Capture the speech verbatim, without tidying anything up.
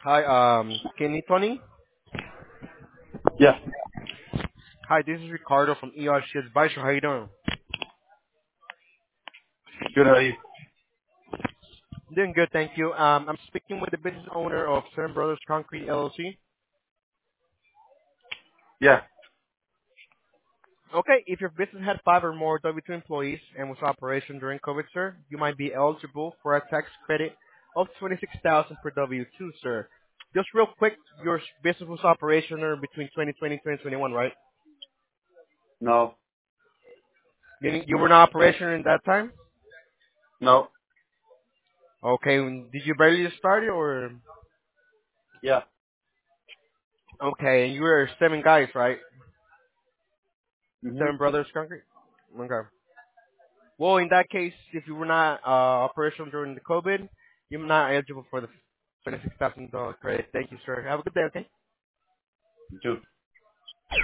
Hi, um, Kenny Tony. Yeah. Hi, this is Ricardo from E R C Advisor. How you doing? Good. How are you? Doing good, thank you. Um, I'm speaking with the business owner of Seven Brothers Concrete L L C. Yeah. Okay, if your business had five or more W two employees and was operation during COVID, sir, you might be eligible for a tax credit of twenty-six thousand per W two, sir. Just real quick, your business was operational between twenty twenty and twenty twenty-one, right? No. Meaning you were not operational in that time? No. Okay, did you barely just start it or? Yeah. Okay, and you were seven guys, right? Mhm. Seven Brothers Concrete? Okay. Well, in that case, if you were not uh, operational during the COVID, you're not eligible for the twenty-six thousand dollars credit. Thank you, sir. Have a good day, okay? You too.